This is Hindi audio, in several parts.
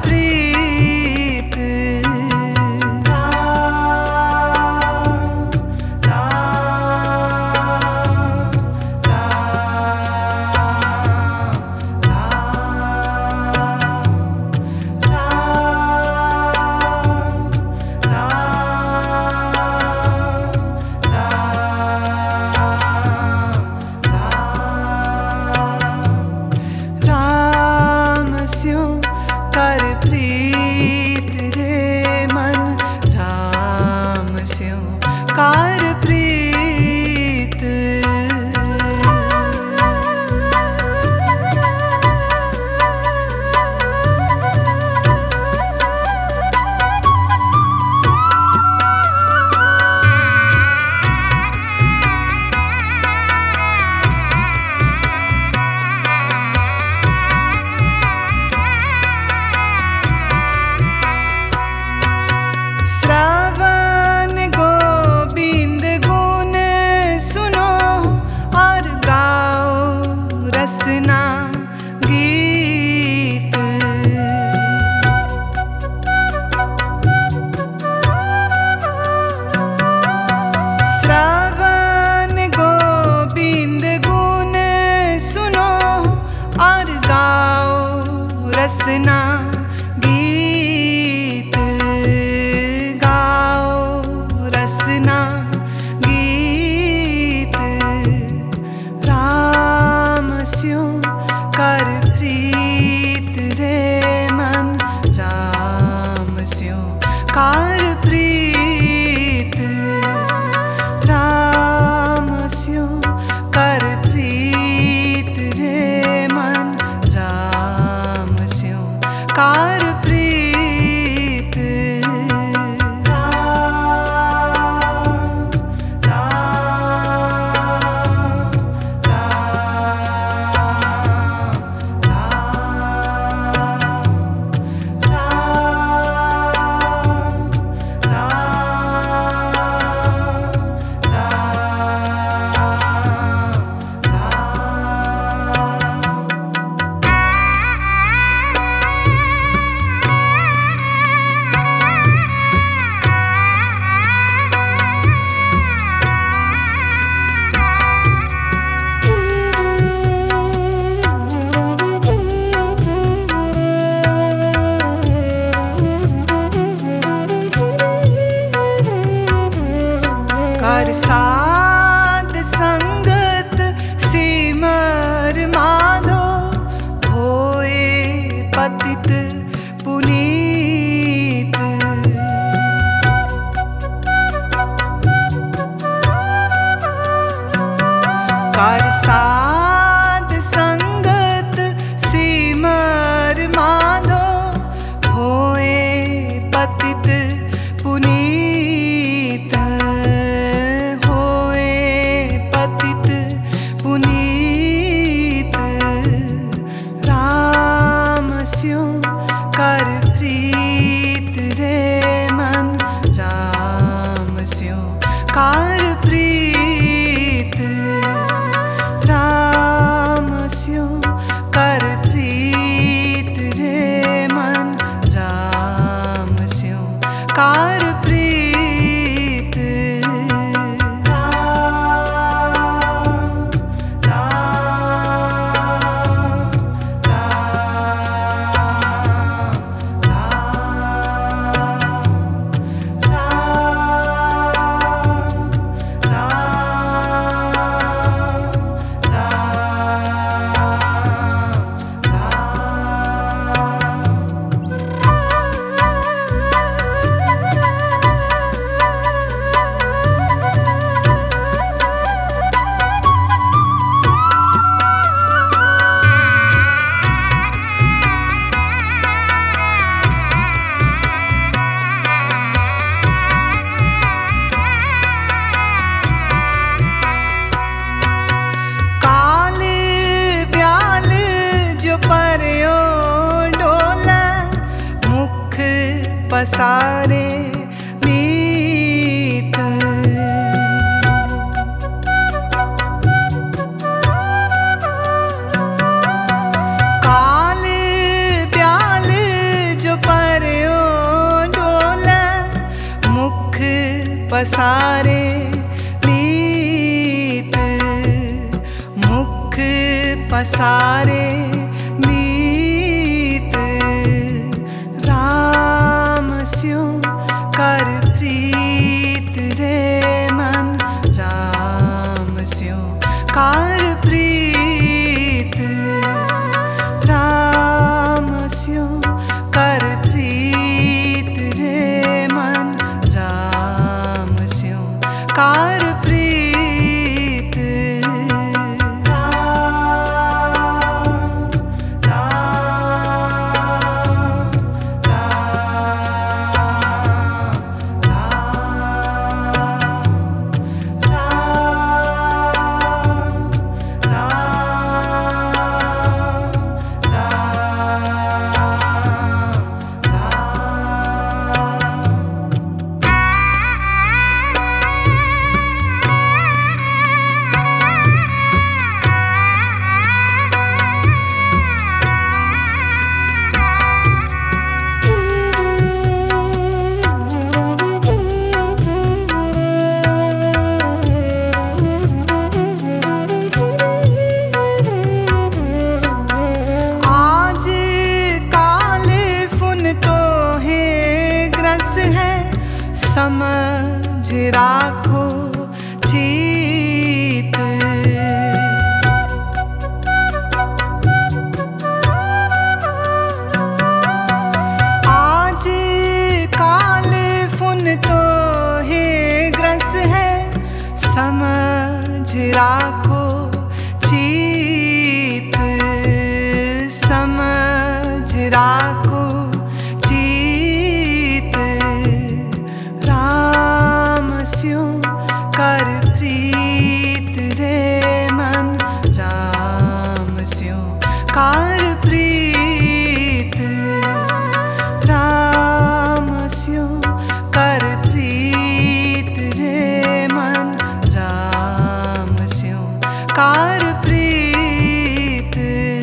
प्रीत। श्रवण गोविंद गुण सुनो और गाओ रसना गीत। श्रवण गोविंद गुण सुनो और गाओ रसना गीत। रसना गीत। राम स्यों कर प्रीत रे मन, राम स्यों कर प्रीत। राम स्यों कर प्रीत रे मन, राम स्यों कर प्रीत। कर साध संगत सिमर माधो, होए पतित पुनीत। कर साध संगत सिमर माधो, होए पतित पुनीत। पुनीत। राम स्यों कर प्रीत रे मन, राम स्यों कर प्रीत। राम स्यों कर प्रीत रे मन, राम स्यों कर प्रीत। पसारे मीत। काल प्याल जो पसारे मीत, मुख पसारे मीत। राम स्यों कर प्रीत रे मन, राम स्यों कर प्रीत। राम स्यों कर प्रीत रे मन, राम स्यों कर प्रीत। समझ राखो चीत, आज काल फुन तो है ग्रस है। समझ राखो चीत, समझ राखो चीत। राम स्यों कर प्रीत रे मन, राम स्यों कर प्रीत। राम स्यों कर प्रीत रे मन, राम स्यों कर प्रीत।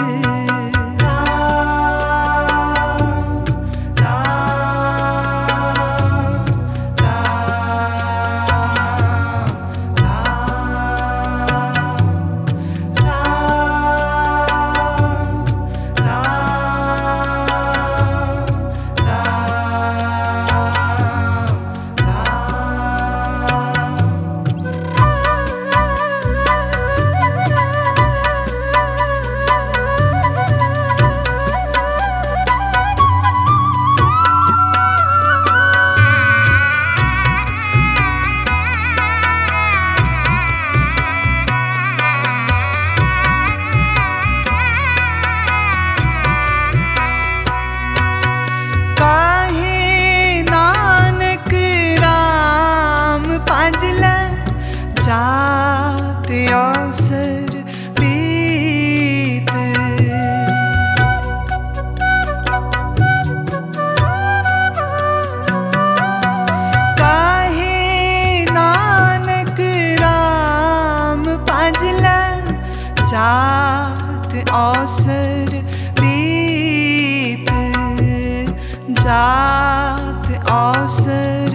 जाते अवसर बीत, काहे नानक राम भजला। जाते अवसर बीत, जाते अवसर